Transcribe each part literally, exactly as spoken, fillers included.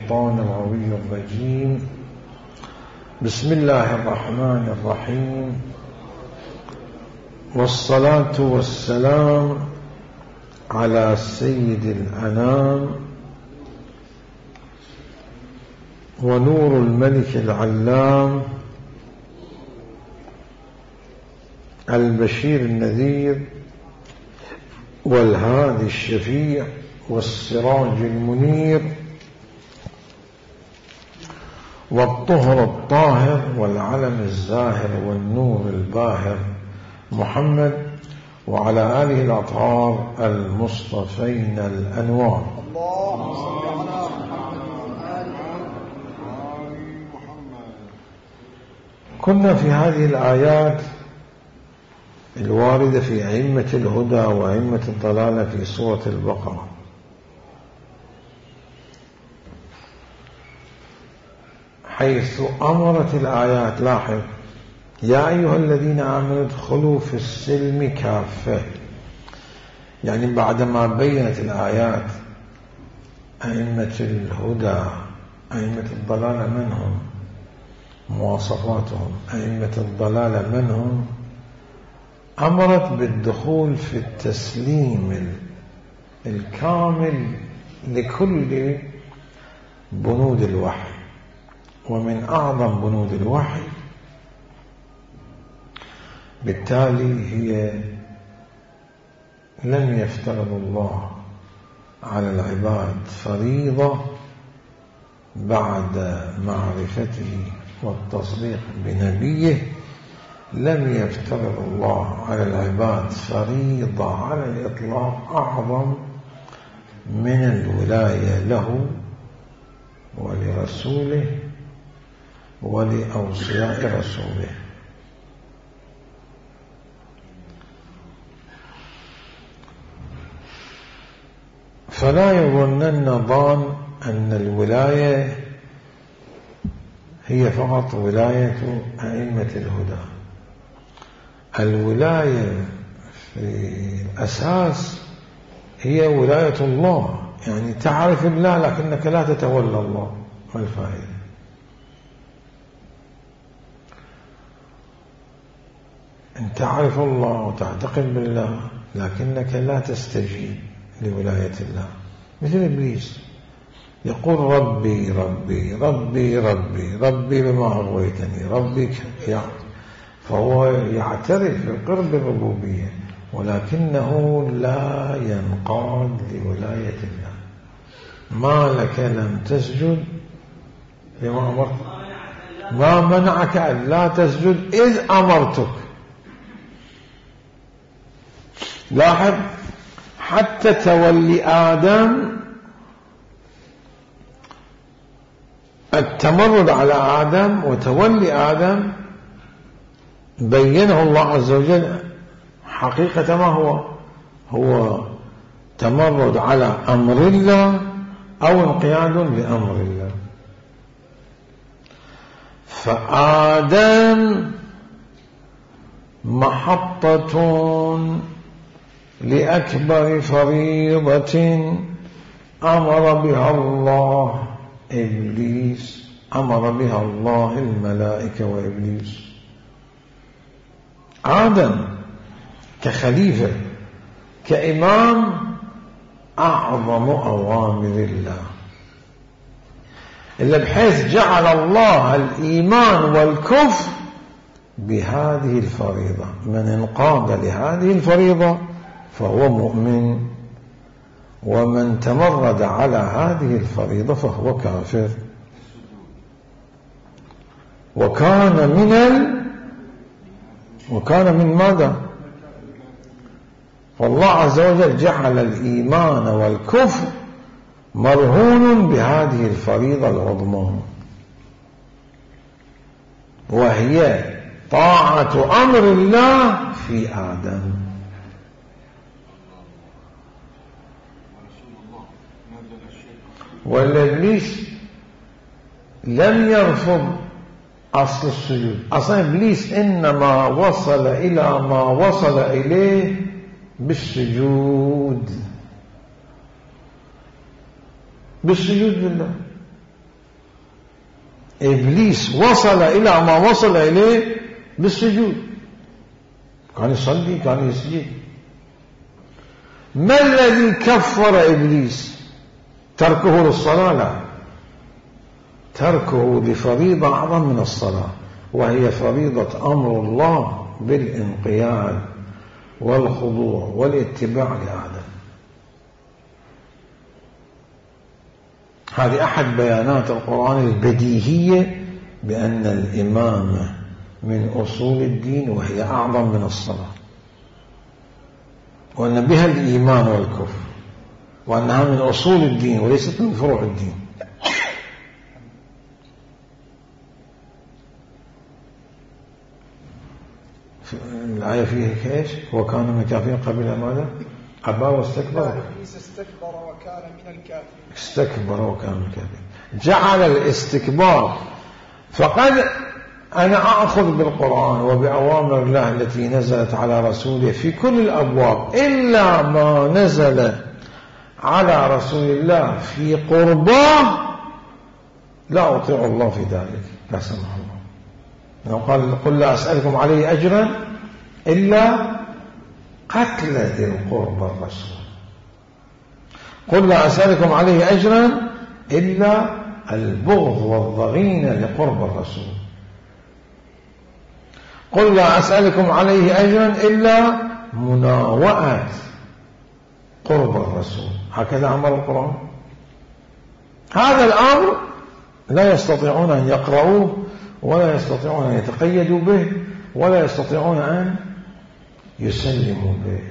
الشيطان الغوي الرجيم. بسم الله الرحمن الرحيم، والصلاة والسلام على سيد الأنام ونور الملك العلام البشير النذير والهادي الشفيع والسراج المنير والطهر الطاهر والعلم الزاهر والنور الباهر محمد وعلى آله الأطهار المصطفين الأنوار. اللهم صل على محمد وآل محمد. كنا في هذه الآيات الواردة في أئمة الهدى وأئمة الضلالة في سورة البقرة، حيث أمرت الآيات، لاحظ: يا أيها الذين آمنوا ادخلوا في السلم كافة. يعني بعدما بينت الآيات أئمة الهدى أئمة الضلالة من هم، مواصفاتهم، أئمة الضلالة من هم، أمرت بالدخول في التسليم الكامل لكل بنود الوحي. ومن أعظم بنود الوحي بالتالي هي لم يفترض الله على العباد فريضة بعد معرفته والتصديق بنبيه، لم يفترض الله على العباد فريضة على الإطلاق أعظم من الولاية له ولرسوله ولأوصياء رسوله. فلا يظنن ظان أن الولاية هي فقط ولاية أئمة الهدى. الولاية في الأساس هي ولاية الله، يعني تعرف الله لكنك لا تتولى الله. ما الفائدة؟ أن تعرف الله وتعتقد بالله لكنك لا تستجيب لولاية الله، مثل إبليس يقول ربي ربي ربي ربي ربي بما أغويتني ربي، يعني فهو يعترف بقرب الربوبية ولكنه لا ينقاد لولاية الله. ما لك لم تسجد لما أمرت، ما منعك أن لا تسجد إذ أمرتك. لاحظ حتى تولي آدم، التمرد على آدم وتولي آدم بينه الله عز وجل حقيقة ما هو هو تمرد على أمر الله أو انقياد لأمر الله. فآدم محطة لأكبر فريضة أمر بها الله إبليس، أمر بها الله الملائكة وإبليس. آدم كخليفة كإمام أعظم أوامر الله، إلا بحيث جعل الله الإيمان والكفر بهذه الفريضة. من انقاد لهذه الفريضة فهو مؤمن، ومن تمرد على هذه الفريضة فهو كافر. وكان من ال وكان من ماذا؟ فالله عز وجل جعل الإيمان والكفر مرهون بهذه الفريضة العظمى، وهي طاعة أمر الله في آدم. والإبليس لم يرفض أصل السجود. أصلا إبليس إنما وصل إلى ما وصل إليه بالسجود، بالسجود لله. إبليس وصل إلى ما وصل إليه بالسجود، كان يصلي كان يسجد. ما الذي كفر إبليس؟ تركه للصلاة؟ لا، تركه لفريضة أعظم من الصلاة، وهي فريضة أمر الله بالانقياد والخضوع والاتباع لآدم. هذه أحد بيانات القرآن البديهية بأن الإمامة من أصول الدين وهي أعظم من الصلاة، وأن بها الإيمان والكفر، وأنها من أصول الدين وليست من فروع الدين. الآية فيها كيش؟ وكان من الكافرين قبل ماذا؟ أبى واستكبر. استكبر وكان من الكافرين. استكبر وكان من الكافرين. جعل الاستكبار. فقد أنا أخذ بالقرآن وبأوامر الله التي نزلت على رسوله في كل الأبواب إلا ما نزل على رسول الله في قرباه لا أطيع الله في ذلك، لا سمح الله. قال قل لا أسألكم عليه أجرا إلا قتل ذي القربى الرسول. قل لا أسألكم عليه أجرا إلا البغض والضغين لقرب الرسول. قل لا أسألكم عليه أجرا إلا مناوئة قرب الرسول. هكذا أمر القرآن. هذا الأمر لا يستطيعون أن يقرؤوه ولا يستطيعون أن يتقيدوا به ولا يستطيعون أن يسلموا به.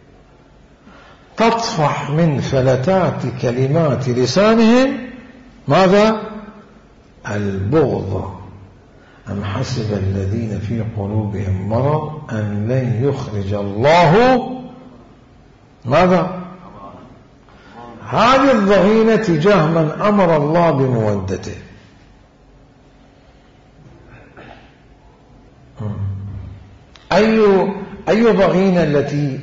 تطفح من فلتات كلمات لسانهم ماذا؟ البغض. أم حسب الذين في قلوبهم مرض أن لن يخرج الله ماذا؟ هذه الضغينة تجاه من أمر الله بمودته. أي أي ضغينة التي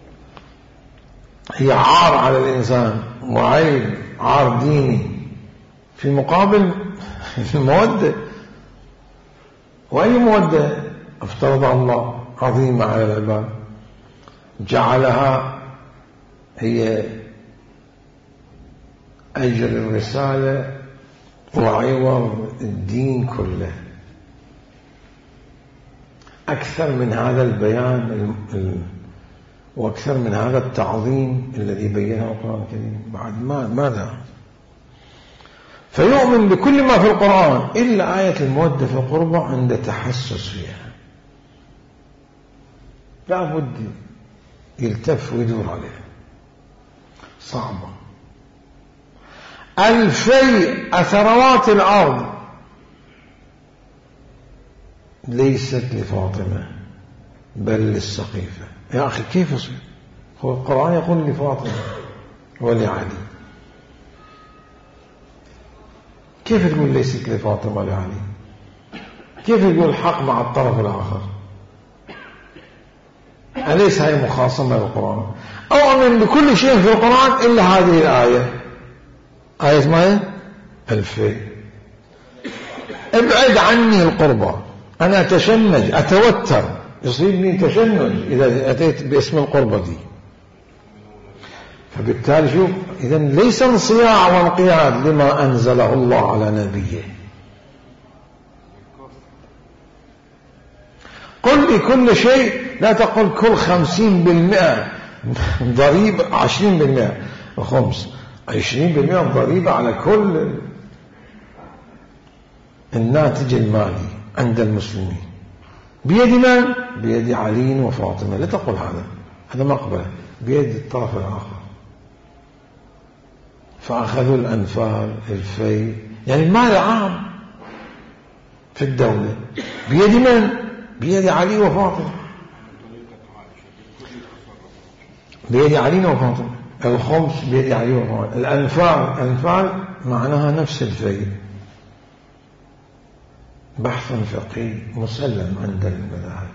هي عار على الإنسان وعيب عار ديني في مقابل المودة. وأي مودة افترض الله عظيمة على العباد، جعلها هي أجر الرسالة وعوض الدين كله. أكثر من هذا البيان وأكثر من هذا التعظيم الذي بينه القرآن الكريم بعد ما ماذا؟ فيؤمن بكل ما في القرآن إلا آية المودة في القربى عند تحسس فيها، لا بد يلتف ويدور عليها، صعبة. الفي ثروات الأرض ليست لفاطمة بل للسقيفة. يا أخي كيف يصير؟ هو القرآن يقول لفاطمة ولعلي، كيف تقول ليست لفاطمة ولعلي؟ كيف يقول الحق مع الطرف الآخر؟ أليس هي مخاصمة للقرآن؟ أؤمن بكل شيء في القرآن إلا هذه الآية، آية ما هي؟ الفي. ابعد عني القربى، أنا أتشنج أتوتر، يصيبني تشنج إذا أتيت باسم القربة دي. فبالتالي شوف، إذن ليس انصياع وانقياد لما أنزله الله على نبيه. قل لي كل شيء، لا تقل كل خمسين بالمئة ضريبة، عشرين بالمئة خمس، عشرين بالمئة ضريبة على كل الناتج المالي عند المسلمين. بيد من؟ بيد علي وفاطمة. لا تقل هذا، هذا مقبل، بيد الطرف الآخر. فأخذوا الأنفال الفي، يعني المال العام في الدولة بيد من؟ بيد علي وفاطمة، بيد علي وفاطمة. الخمس بيد علي وفاطمة. الأنفال، الأنفال معناها نفس الفي. بحث فقهي مسلم عند المذاهب.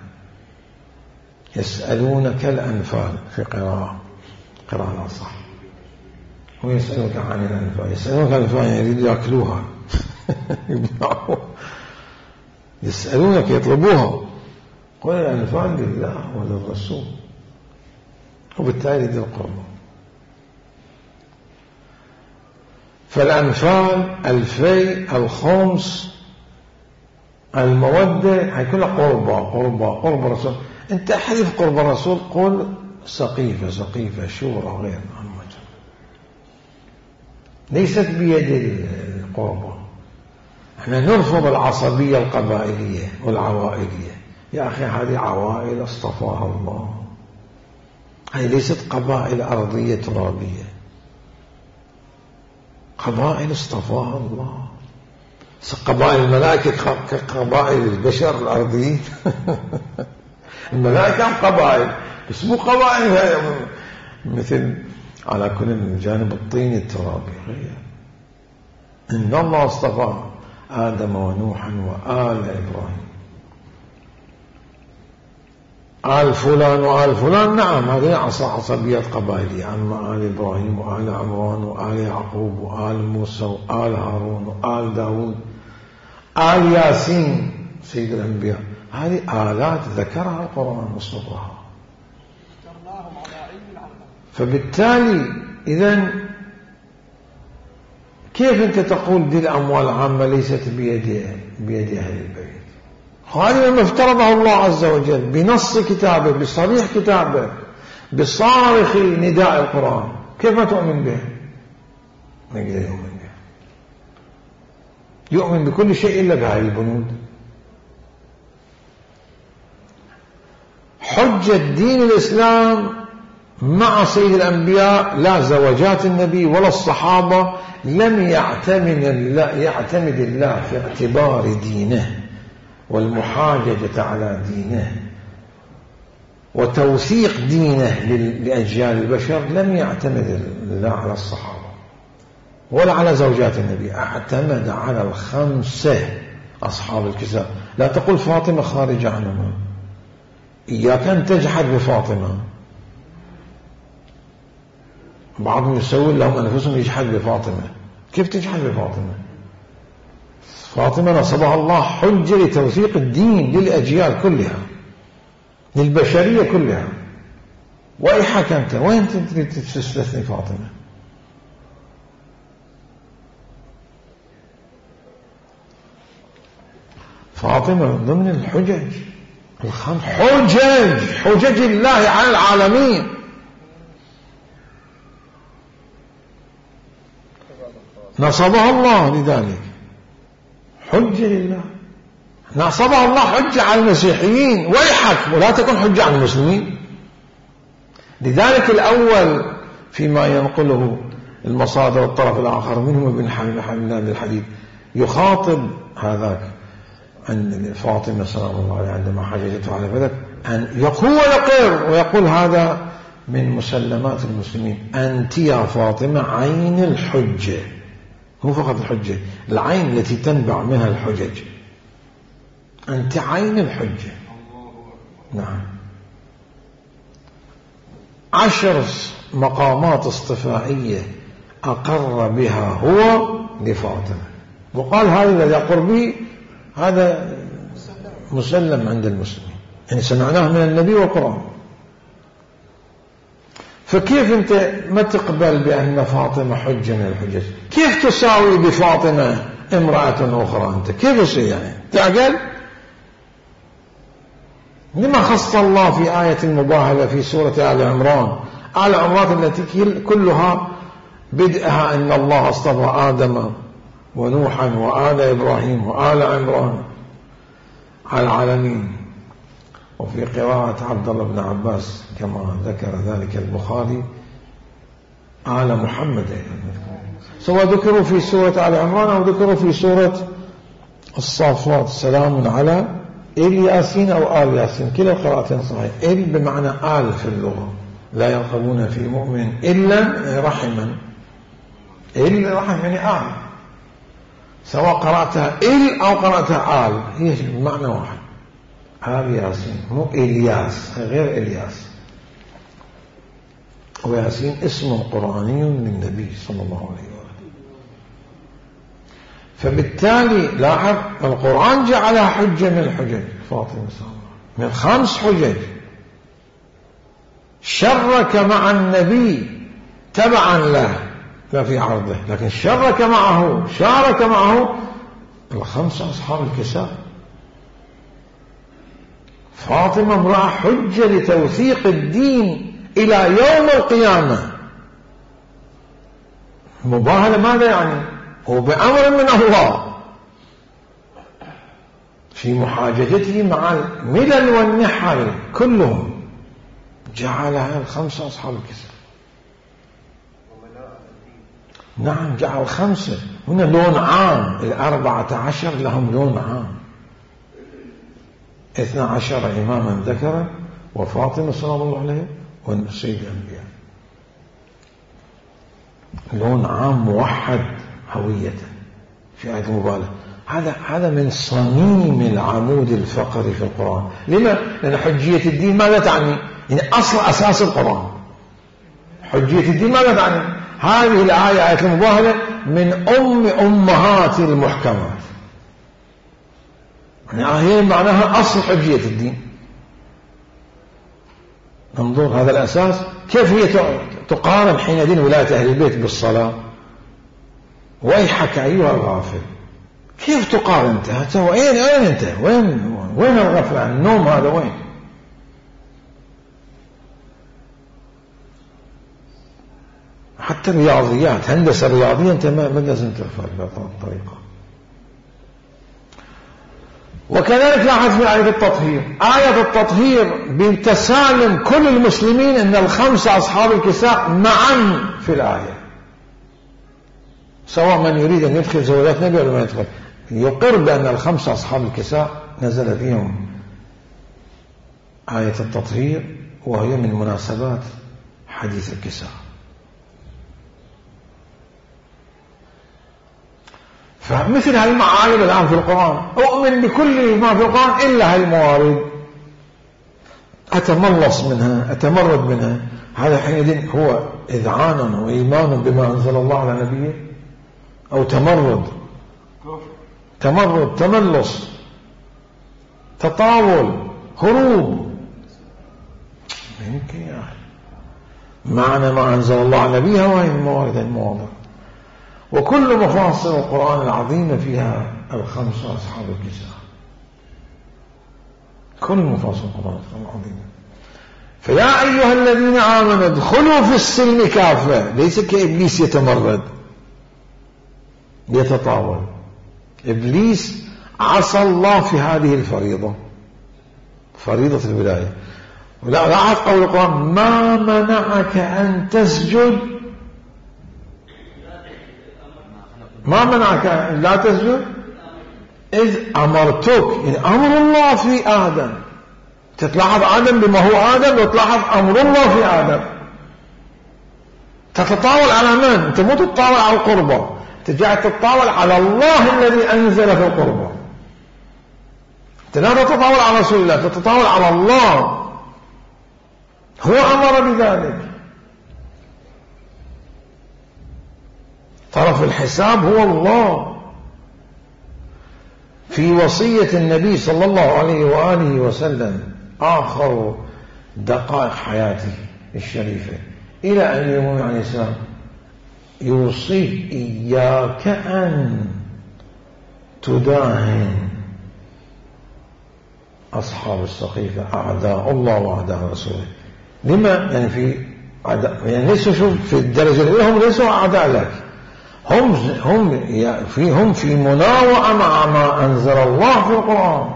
يسألونك الأنفال في قراءة قراءة صح، ويسألونك عن الأنفال. يسألونك الأنفال يريد يأكلوها يمنعوا يسألونك يطلبوها، قل الأنفال لله وللرسول، وبالتالي ذي القربى. فالأنفال، الفي، الخمس، المودة، هي كلها قربى قربى قرب رسول. انت احذف قرب الرسول، قل سقيفة سقيفة شورى غير عامة، ليست بيد القربى. احنا نرفض العصبية القبائلية والعوائلية. يا أخي هذه عوائل اصطفاها الله، هذه ليست قبائل أرضية ترابية، قبائل اصطفاها الله. قبائل الملائكة كقبائل البشر الأرضيين. الملائكة قبائل بس مو قبائل مثل على كل الجانب الطيني الترابي غير. إن الله اصطفى آدم ونوحا وآل إبراهيم. آل فلان وآل فلان، نعم هذه عصبيات قبائلية، أما آل إبراهيم وآل عمران وآل يعقوب وآل موسى وآل هارون وآل داود، آل ياسين سيد الأنبياء، هذه آلات ذكرها القرآن واصطفاها. فبالتالي إذن كيف أنت تقول دي الأموال العامة ليست بيد بيد أهل البيت؟ هذا ما افترضه الله عز وجل بنص كتابه، بصريح كتابه، بصارخ نداء القرآن. كيف ما تؤمن به؟ ما يقدر يؤمن به، يؤمن بكل شيء إلا بهذه البنود. حجة دين الإسلام مع سيد الأنبياء لا زوجات النبي ولا الصحابة لم يعتمد الله, يعتمد الله في اعتبار دينه والمحاججة على دينه وتوثيق دينه لأجيال البشر، لم يعتمد الله على الصحابة ولا على زوجات النبي، اعتمد على الخمسة أصحاب الكتاب. لا تقول فاطمة خارجة عنهم، إياك أن تجحد بفاطمة. بعضهم يسوون لهم أنفسهم يجحد بفاطمة. كيف تجحد بفاطمة؟ فاطمة نصبها الله حجة لتوثيق الدين للأجيال كلها، للبشرية كلها. وإيحك أنت، وين تريد تستثني فاطمة؟ فاطمة ضمن الحجج الخمس، حجج حجج الله على العالمين. نصبها الله لذلك حجة لله، نصبها الله حجة على المسيحيين. ويحك ولا تكون حجة على المسلمين. لذلك الأول فيما ينقله المصادر الطرف الآخر منهم ابن حملان الحديث يخاطب هذاك عن فاطمة سلام الله عليه عندما حججته على بدر، أن يقول ويقر ويقول هذا من مسلمات المسلمين، أنت يا فاطمة عين الحجة، مو فقط الحجة، العين التي تنبع منها الحجج، أنت عين الحجة. نعم. عشر مقامات اصطفائية أقر بها هو لفاطمة، وقال هذا الذي أقر به هذا مسلم عند المسلمين، يعني سمعناه من النبي والقرآن. فكيف أنت ما تقبل بأن فاطمة حجة من الحجج؟ كيف تساوي بفاطمة امرأة أخرى؟ أنت كيف يصير يعني؟ تعقل؟ لما خص الله في آية المباهلة في سورة آل عمران، آل عمران التي كلها بدأها أن الله اصطفى آدم ونوحا وآل إبراهيم وآل عمران على العالمين. وفي قراءة عبد الله بن عباس كما ذكر ذلك البخاري آل محمد، سواء ذكروا في سورة آل عمران أو ذكروا في سورة الصافات. سلام على إل ياسين أو آل ياسين، كلا القراءتين صحيح. إل بمعنى آل في اللغة، لا يرقبون في مؤمن إلا رحما. إل رحم يعني آل، سواء قرأتها إل أو قرأتها آل هي بمعنى واحد. آل ياسين، مو إلياس، غير إلياس. وياسين اسم قرآني للنبي صلى الله عليه وسلم. فبالتالي لاحظ القرآن جعلها حجة من الحجج فاطمة من خمس حجج. شرك مع النبي تبعا له لا في عرضه، لكن شرك معه شارك معه الخمسة أصحاب الكساء. فاطمة امرأة حجة لتوثيق الدين إلى يوم القيامة. مباهلة ماذا يعني؟ هو بأمر من الله في محاججته مع الملل والنحل كلهم جعلها الخمسة أصحاب الكساء. نعم جعل خمسة. هنا لون عام، الأربعة عشر لهم لون عام، اثنى عشر إماما ذكرا وفاطمة سلام الله عليه والسيد الأنبياء. لون عام موحد هوية في آية المبالغة. هذا هذا من صميم العمود الفقري في القرآن. لما؟ لأن حجية الدين ماذا تعني؟ يعني أصل أساس القرآن حجية الدين ماذا تعني؟ هذه الآية آية المباهلة من أم أمهات المحكمات، يعني هي معناها أصل حجية الدين. انظر هذا الأساس كيف هي تقارن حينئذ ولاية أهل البيت بالصلاة. ويحك أيها الغافل، كيف تقارن أنت؟ وين أين أنت؟ وين وين الغفل عن النوم هذا؟ وين؟ حتى الرياضيات هندسة رياضية أنت ما لازم تفعل بهذه الطريقة. وكذلك لاحظ في آية التطهير، آية التطهير بتسالم كل المسلمين أن الخمسة أصحاب الكساء معا في الآية، سواء من يريد أن يدخل زوجات نبي ولا ما يدخل، يقر بأن الخمسة أصحاب الكساء نزل فيهم آية التطهير، وهي من مناسبات حديث الكساء. فمثل هالمعارض الآن في القرآن أؤمن بكل ما في القرآن إلا هالموارد أتملص منها أتمرد منها. هذا حينئذ هو إذعان وإيمان بما أنزل الله على نبيه، أو تمرد تمرد تملص تطاول هروب. يمكن يا أخي معنى ما أنزل الله على نبيه وهي الموارد المواضع. وكل مفاصل القرآن العظيم فيها الخمسة أصحاب الكساء، كل مفاصل القرآن العظيم. فيا أيها الذين آمنوا ادخلوا في السلم كافة، ليس كإبليس يتمرد يتطاول. إبليس عصى الله في هذه الفريضة، فريضة الولاية. ولا لاحظ قول القرآن ما منعك أن تسجد، ما منعك أن لا تسجد إذ أمرتك. يعني أمر الله في آدم، تتلاحظ آدم بما هو آدم، وتلاحظ أمر الله في آدم. تتطاول على من؟ أنت مو تتطاول على القربة، تجعل تتطاول على الله الذي أنزل في القربة. أنت لا تتطاول على رسول الله، تتطاول على الله، هو أمر بذلك. طرف الحساب هو الله. في وصية النبي صلى الله عليه وآله وسلم آخر دقائق حياته الشريفة إلى أن يموت عليه السلام يوصيك إياك أن تداهن أصحاب السقيفة أعداء الله وأعداء رسوله. لما؟ يعني في أعداء، يعني ليسوا شوف في الدرجة الأولى هم ليسوا أعداء لك، هم هم في هم في مناوئة مع ما أنزل الله في القرآن.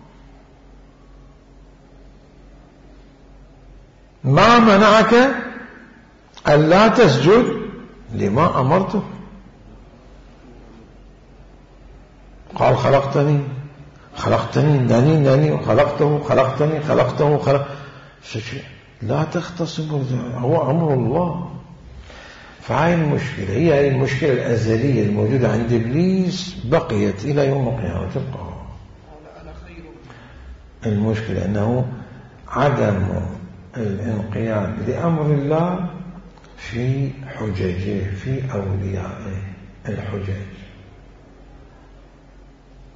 ما منعك ألا تسجد لما أمرته؟ قال خلقتني خلقتني ناني ناني خلقته خلقتني خلقته خلق. لا تختصموا، هو أمر الله. فهاي المشكلة هي هاي المشكلة الأزلية الموجودة عند إبليس، بقيت إلى يوم القيامة تبقى. المشكلة أنه عدم الانقياد لأمر الله في حججه في أوليائه الحجج.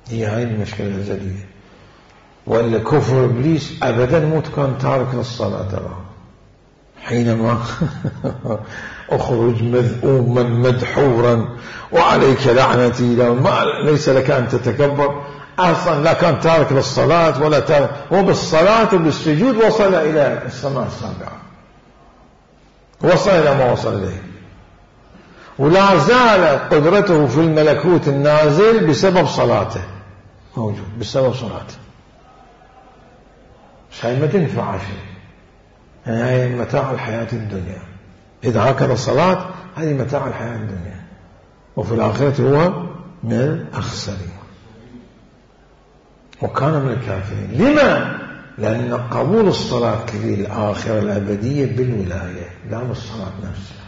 هي هاي المشكلة الأزلية. وإلا كفر إبليس أبدا مو كان تارك للصلاة ترى، حينما أخرج مذءوما مدحورا وعليك لعنتي لو ما ليس لك أن تتكبر، أصلا لا كان تارك للصلاة ولا تارك، وبالصلاة وبالسجود وصل إلى السماء السابعة، وصل إلى ما وصل إليه، ولا زال قدرته في الملكوت النازل بسبب صلاته موجود، بسبب صلاته. هاي ما تنفع شيء، هاي متاع الحياة الدنيا. إذا هكذا الصلاة هذه متاع الحياة الدنيا، وفي الآخرة هو من الأخسرين وكان من الكافرين. لما؟ لأن قبول الصلاة للآخرة الأبدية بالولاية لا بالصلاة نفسها.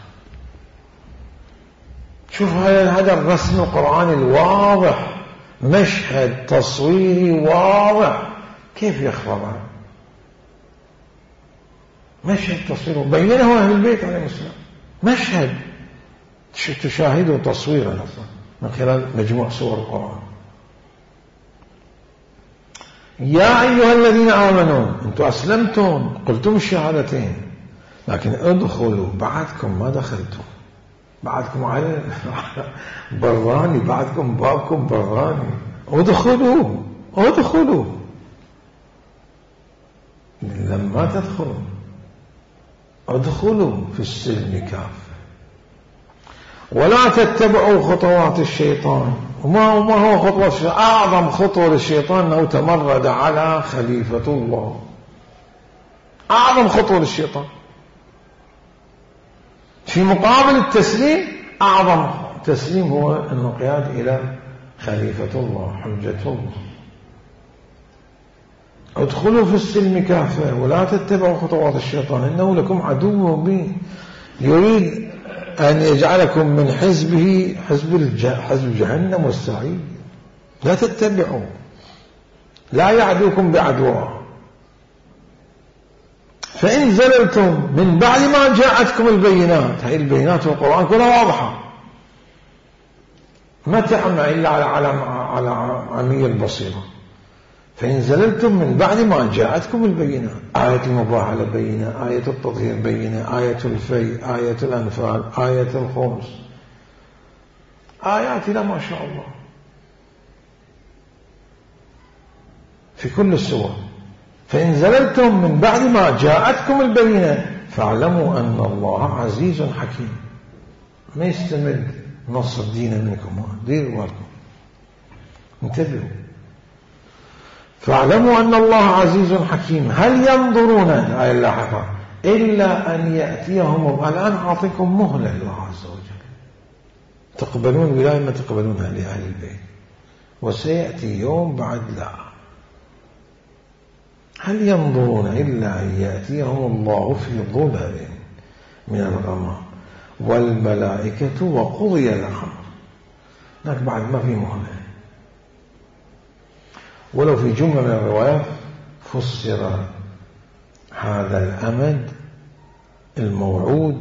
شوف هذا الرسم القرآني الواضح، مشهد تصويري واضح، كيف يخفض؟ مشهد تصويره بينه أهل البيت عليه السلام، مشهد تشاهده تصويرا من خلال مجموع سور القرآن. يا أيها الذين آمنوا، أنتم أسلمتم قلتم الشهادتين، لكن ادخلوا، بعدكم ما دخلتم، بعدكم على براني، بعدكم بابكم براني، ادخلوا ادخلوا لما تدخلوا، ادخلوا في السلم كافة ولا تتبعوا خطوات الشيطان. وما ما هو خطوة الشيطان؟ أعظم خطوة للشيطان أنه تمرد على خليفة الله، أعظم خطوة للشيطان. في مقابل التسليم أعظم تسليم هو الانقياد إلى خليفة الله، حجة الله. ادخلوا في السلم كافة ولا تتبعوا خطوات الشيطان إنه لكم عدو مبين، يريد أن يجعلكم من حزبه حزب الج... حزب جهنم والسعير. لا تتبعوا، لا يعدوكم بعدوه. فإن زللتم من بعد ما جاءتكم البينات، هذه البينات في القرآن كلها واضحة، ما تعمى إلا على على على عمي البصيرة. فإن زللتم من بعد ما جاءتكم البينات، آية المباهلة بينة، آية التطهير بينة، آية الفي، آية الأنفال، آية الخمس، آيات لا ما شاء الله في كل السور. فإن زللتم من بعد ما جاءتكم البينات فاعلموا أن الله عزيز حكيم. ما يستمد نص الدين منكم، ديروا بالكم، انتبهوا. فاعلموا أن الله عزيز حكيم. هل ينظرون الآية اللاحقة إلا أن يأتيهم، الآن أعطيكم مهلة الله عز وجل، تقبلون ولاية ما تقبلونها لأهل البيت، وسيأتي يوم بعد لا. هل ينظرون إلا أن يأتيهم الله في ظلل من الغمام والملائكة وقضي الأمر. هناك بعد ما في مهلة. ولو في جملة من الروايات فسر هذا الأمد الموعود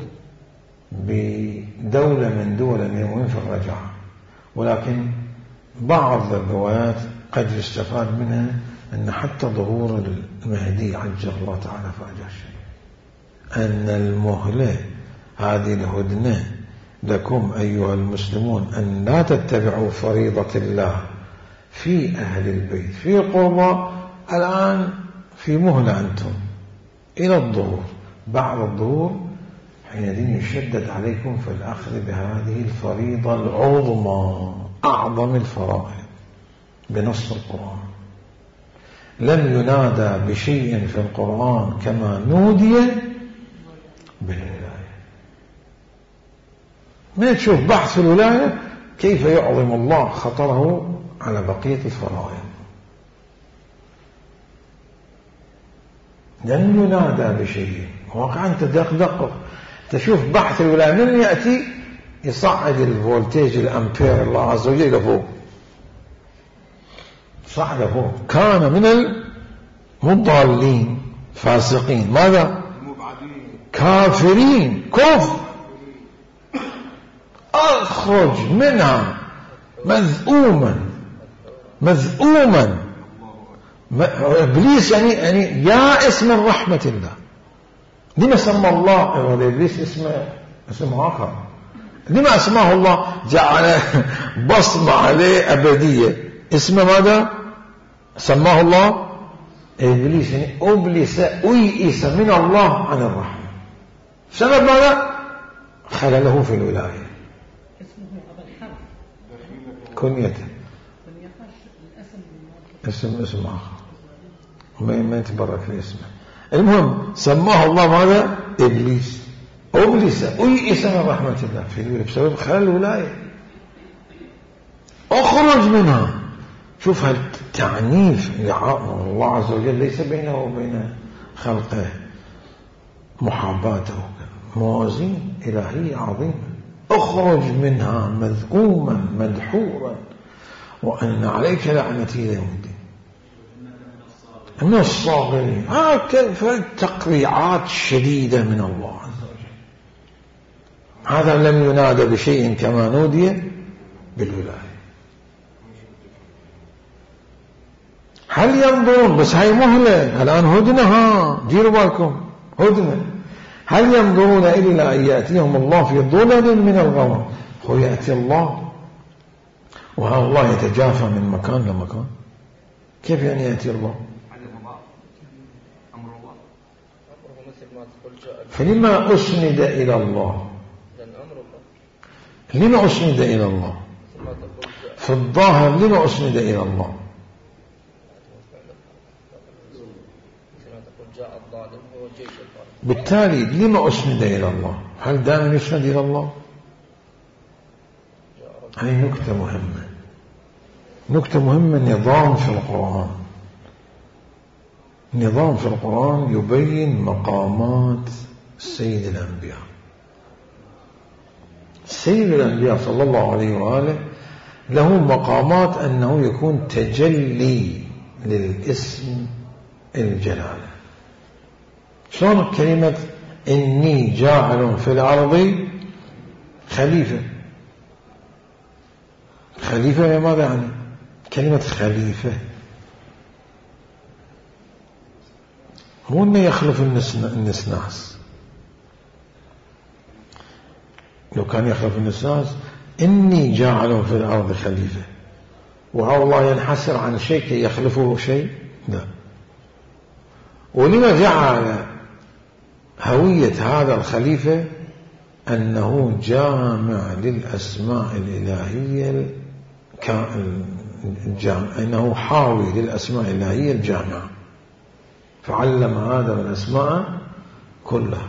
بدولة من دول اليمن في الرجعة، ولكن بعض الروايات قد يستفاد منها أن حتى ظهور المهدي عجل الله تعالى فأجل شيء، أن المهلة هذه الهدنة لكم أيها المسلمون أن لا تتبعوا فريضة الله في أهل البيت في قربى. الآن في مهلة أنتم إلى الظهور، بعد الظهور حينئذ يشدد عليكم في الأخذ بهذه الفريضة العظمى، أعظم الفرائض بنص القرآن. لم ينادى بشيء في القرآن كما نودي بالولاية. ما تشوف بحث الولاية كيف يعظم الله خطره على بقية الفرائض. لن ينادى بشيء واقعا تدقق تشوف بحث الولاية من يأتي يصعد الفولتيج الأمبير الله عز وجل فوق، صعد فوق. كان من المضالين فاسقين، ماذا؟ كافرين، كفر، أخرج منها مذءوما مذءوما. إبليس يعني يعني يائس من رحمة الله. لما سمى الله إبليس اسمه اسم آخر؟ لما اسماه الله جعل بصمة عليه أبدية؟ اسمه ماذا سماه الله؟ إبليس يعني أبلس أيئس من الله عن الرحمة. سبب ماذا؟ خلله في الولاية. كنيته اسم اسم آخر ما يتبرك في اسمه. المهم سماه الله ماذا؟ إبليس. أبلس أيئس من رحمة الله في الولاية بسبب خلل الولاية. أخرج منها. شوف هالتعنيف. الله عز وجل ليس بينه وبين خلقه محاباته، موازين إلهية عظيمة. أخرج منها مذءوما مدحورا وأن عليك لعنتي إلى يوم الدين. من الصاغرين. تقريعات شديدة من الله عز وجل. هذا لم ينادى بشيء كما نودي بالولاية. هل ينظرون؟ بس هاي مهلة الآن هدنة. ها ديروا بالكم هدنة. هل ينظرون إلا أن يأتيهم الله في ظلل من الغمام؟ هو يأتي الله وها الله يتجافى من مكان لمكان. كيف يعني يأتي الله؟ فلما أسند إلى الله؟ لما أسند إلى الله؟ في الظاهر لما أسند إلى الله؟ بالتالي لما أسند إلى الله؟ هل دائما يسند إلى الله؟ هذه نكتة مهمة. نكتة مهمة. نظام في القرآن نظام في القرآن يبين مقامات سيد الأنبياء. سيد الأنبياء صلى الله عليه وآله له مقامات أنه يكون تجلي للاسم الجلالة. شلون كلمة إني جاعل في الأرض خليفة؟ خليفة ماذا يعني؟ كلمة خليفة مو أنه يخلف النسناس. لو كان يخلف النسناس إني جاعل في الأرض خليفة، وهو الله ينحسر عن شيء كي يخلفه شيء؟ لا. ولما جعل هوية هذا الخليفة أنه جامع للأسماء الإلهية الجامع، أنه حاوي للأسماء الإلهية الجامعة، فعلم آدم الأسماء كلها.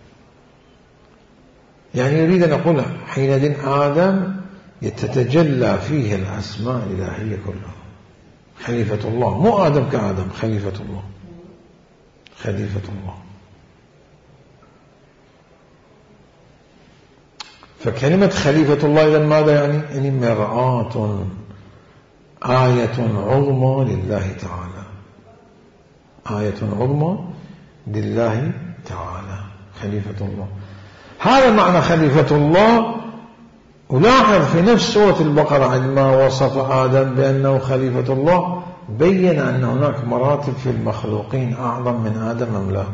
يعني يريد أن أقول حينئذ آدم يتتجلى فيه الأسماء الإلهية كلها. خليفة الله، مو آدم كآدم، خليفة الله، خليفة الله. فكلمة خليفة الله إذن ماذا يعني؟ يعني مرآة، آية عظمى لله تعالى، آية عظمى لله تعالى، خليفة الله. هذا معنى خليفة الله. ولاحظ في نفس سورة البقرة عندما وصف آدم بأنه خليفة الله بين أن هناك مراتب في المخلوقين أعظم من آدم أم لا؟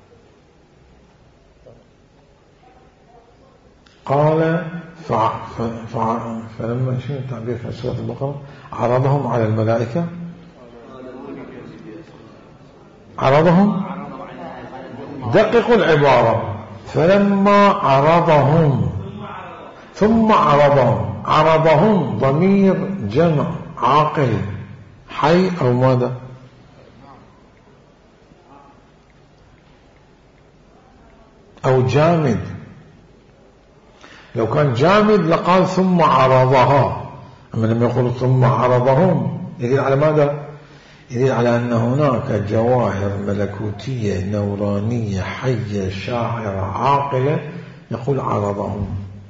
قال فع فع فلما شنو التعبير في سورة البقرة؟ عرضهم على الملائكة، عرضهم، دققوا العبارة، فلما عرضهم ثم عرضهم. عرضهم ضمير جمع عاقل حي أو ماذا؟ أو جامد. لو كان جامد لقال ثم عرضها، أما لما يقول ثم عرضهم يدل على ماذا؟ يدل على أن هناك جواهر ملكوتية نورانية حية شاعرة عاقلة، يقول عرضهم.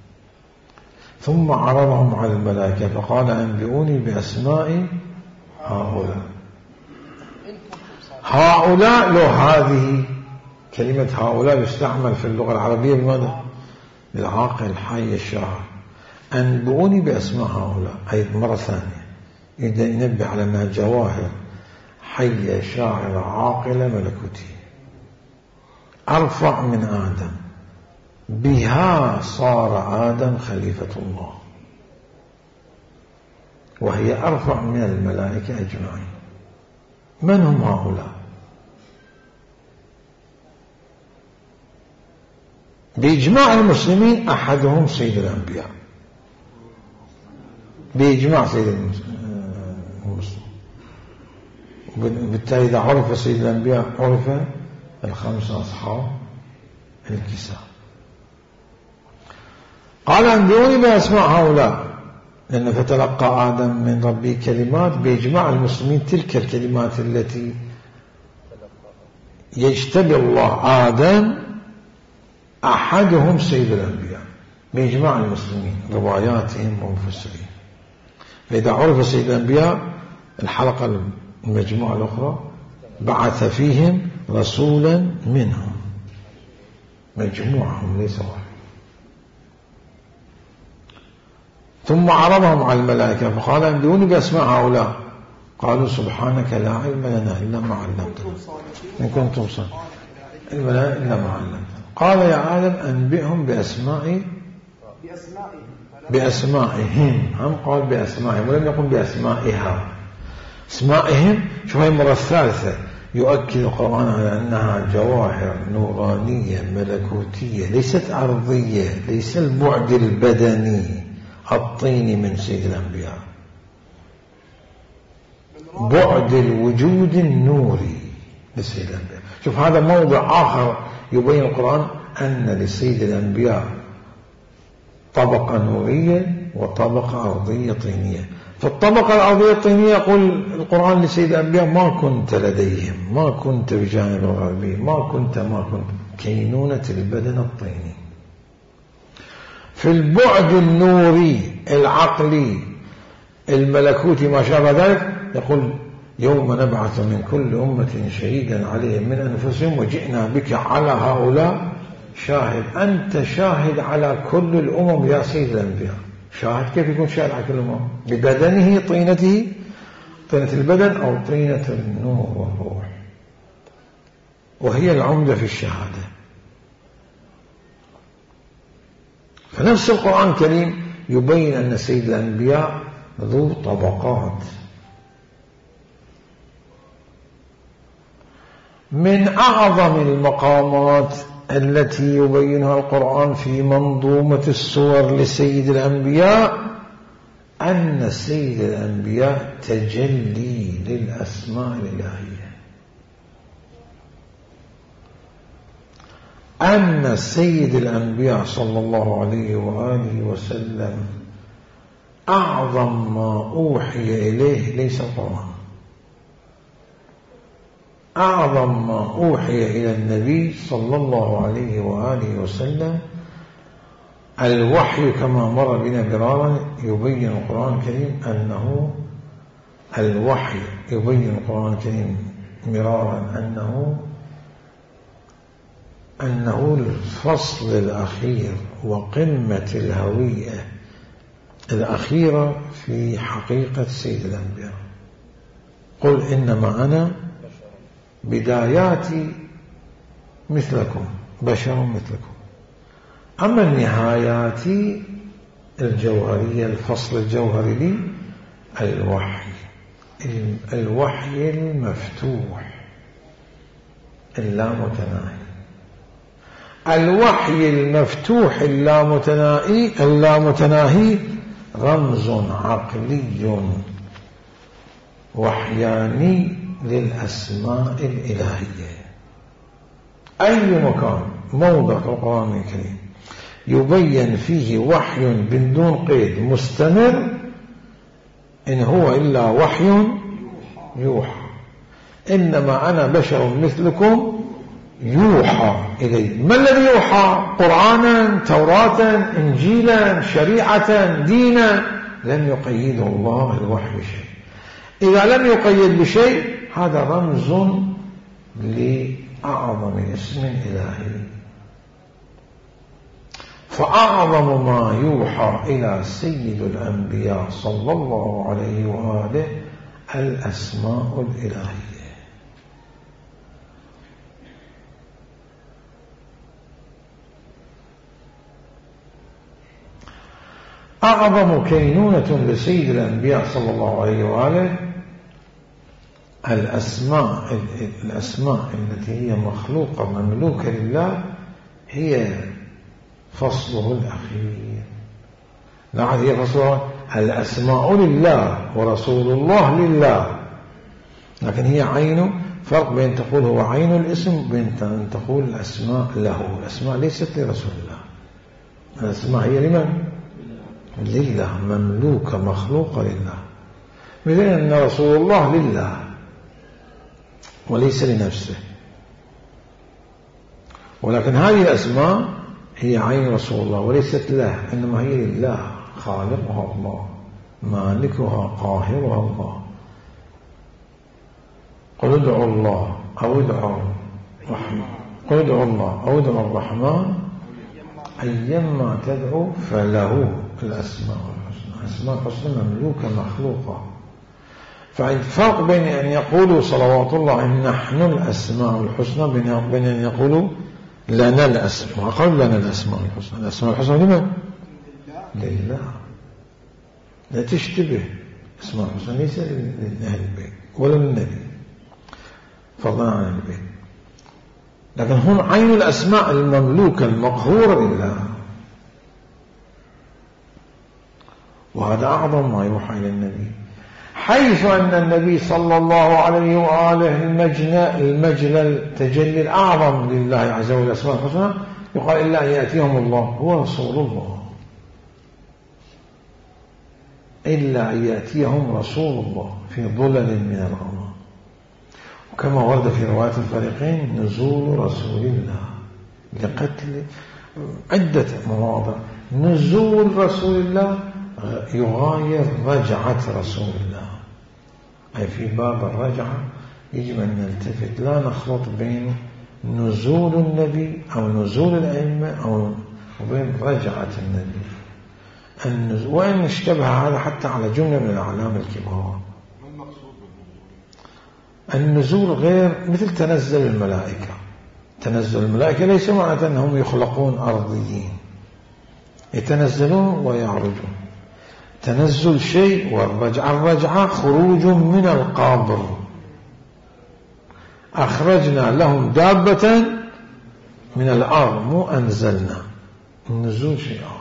ثم عرضهم على الملائكة فقال أنبئوني بأسماء هؤلاء. هؤلاء لو هذه كلمة هؤلاء يستعمل في اللغة العربية بماذا؟ بالعاقل الحي الشاعر. أنبئوني بأسماء هؤلاء، أي مرة ثانية ينبه على أنها جواهر حية شاعرة عاقلة ملكوتية أرفع من آدم، بها صار آدم خليفة الله، وهي أرفع من الملائكة أجمعين. من هم هؤلاء؟ بإجماع المسلمين أحدهم سيد الأنبياء، بإجماع سيد المسلمين. بالتالي إذا عرف سيد الأنبياء عرف الخمسة أصحاب الكساء. قال أنبئوني بأسماء هؤلاء، لأن فتلقى آدم من ربه كلمات، بإجماع المسلمين تلك الكلمات التي يجتبي الله آدم أحدهم سيد الأنبياء بإجماع المسلمين رواياتهم ومفسرين. فإذا عرف سيد الأنبياء الحلقة المجموعة الأخرى بعث فيهم رسولا منهم، مجموعهم ليس واحد. ثم عرضهم على الملائكة فقال أنبئوني بأسماء هؤلاء، قالوا سبحانك لا علم لنا إلا ما علمتنا إن كنتم صادقين. الملائكة إلا ما علمتنا. قال يا آدم أنبئهم بأسماء بأسمائهم، هم قال بأسمائهم ولم يقل بأسمائها. اسمائهم شوف هي المرة الثالثة يؤكد القرآن على أنها جواهر نورانية ملكوتية ليست أرضية، ليس البعد البدني الطيني من سيد الأنبياء، بعد الوجود النوري لسيد الأنبياء. شوف هذا موضع آخر يبين القرآن أن لسيد الأنبياء طبقة نورية وطبقة أرضية طينية. فالطبقة الأرضية الطينية يقول القرآن لسيد الأنبياء ما كنت لديهم، ما كنت بجانب الغربي، ما كنت ما كنت كينونة البدن الطيني. في البعد النوري العقلي الملكوتي ما شابه ذلك يقول يوم نبعث من كل أمة شهيدا عليهم من أنفسهم وجئنا بك على هؤلاء شاهد. أنت شاهد على كل الأمم يا سيد الأنبياء. شاهد كيف يكون شاهد على كل الأمم؟ ببدنه طينته، طينة البدن أو طينة النور والروح، وهي العمدة في الشهادة. فنفس القرآن الكريم يبين أن سيد الأنبياء ذو طبقات. من أعظم المقامات التي يبينها القرآن في منظومة السور لسيد الأنبياء أن سيد الأنبياء تجلي للأسماء الإلهية، أن سيد الأنبياء صلى الله عليه وآله وسلم أعظم ما أوحي إليه ليس القرآن، أعظم ما أوحي إلى النبي صلى الله عليه وآله وسلم الوحي، كما مر بنا مرارا يبين القرآن الكريم أنه الوحي يبين القرآن الكريم مرارا أنه أنه الفصل الأخير وقمة الهوية الأخيرة في حقيقة سيد الأنبياء. قل إنما أنا بداياتي مثلكم بشر مثلكم، أما النهايات الجوهرية الفصل الجوهري لي الوحي، الوحي المفتوح اللامتناهي. الوحي المفتوح اللامتناهي اللامتناهي رمز عقلي وحياني للأسماء الإلهية. أي مكان موضع في القرآن الكريم يبين فيه وحي بدون قيد مستمر إن هو إلا وحي يوحى. إنما أنا بشر مثلكم يوحى إلي. ما الذي يوحى؟ قرآنا، توراة، إنجيلا، شريعة، دينا. لم يقيده الله الوحي بشيء. إذا لم يقيد بشيء هذا رمز لأعظم اسم إلهي. فأعظم ما يوحى إلى سيد الأنبياء صلى الله عليه وآله الأسماء الإلهية. أعظم كينونة لسيد الأنبياء صلى الله عليه وآله الأسماء الأسماء التي هي مخلوقة مملوكة لله هي فصله الأخير. لا هي فصله الأسماء لله ورسول الله لله، لكن هي عين. فرق بين تقول هو عين الاسم وبين أن تقول الأسماء له. الأسماء ليست لرسول الله، الأسماء هي لمن؟ لله، مملوكة مخلوقة لله. مثل أن رسول الله لله وليس لنفسه، ولكن هذه الأسماء هي عين رسول الله وليست له، إنما هي لله، خالقها الله، مالكها، قاهرها الله. قل ادعوا الله أو ادعوا الرحمن، قل ادعوا الله أو ادعوا الرحمن أيما تدعو فله الأسماء الحسنى. الأسماء الحسنى مملوكة مخلوقة. فالفرق بين أن يقولوا صلوات الله إن نحن الأسماء الحسنى بين أن يقولوا لنا الأسماء. وقالوا لنا الأسماء الحسنى. الأسماء الحسنى لمن؟ لله. لا تشتبه. أسماء الحسنى ليس لأهل البيت ولا للنبي فضلا عن البيت، لكن هم عين الأسماء المملوكة المقهورة لله. وهذا أعظم ما يوحى إلى النبي، حيث أن النبي صلى الله عليه وآله المجنى المجلى التجلي الأعظم لله عز وجل الأسماء الحسنى يقال إلا أن يأتيهم الله هو رسول الله، إلا أن يأتيهم رسول الله في ظلل من الغمام. وكما ورد في رواية الفريقين نزول رسول الله لقتل عدة مواضع. نزول رسول الله يغاير رجعة رسول الله، أي في باب الرجعة يجب أن نلتفت، لا نخلط بين نزول النبي أو نزول الأئمة أو وبين رجعة النبي. النزول وإن اشتبه هذا حتى على جملة من الأعلام الكبار. ما المقصود بالنزول؟ النزول غير مثل تنزل الملائكة. تنزل الملائكة ليس معنى أنهم يخلقون أرضيين، يتنزلون ويعرجون. تنزل شيء، والرجعة الرجعة خروج من القبر. أخرجنا لهم دابة من الأرض، مو أنزلنا. النزول شيء آخر.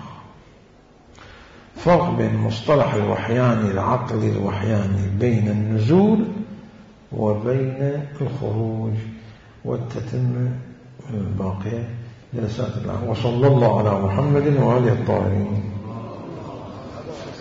فرق بين مصطلح الوحياني العقلي الوحياني بين النزول وبين الخروج والتتمة الباقية لرسالة الله. وصلى الله على محمد وآله الطاهرين.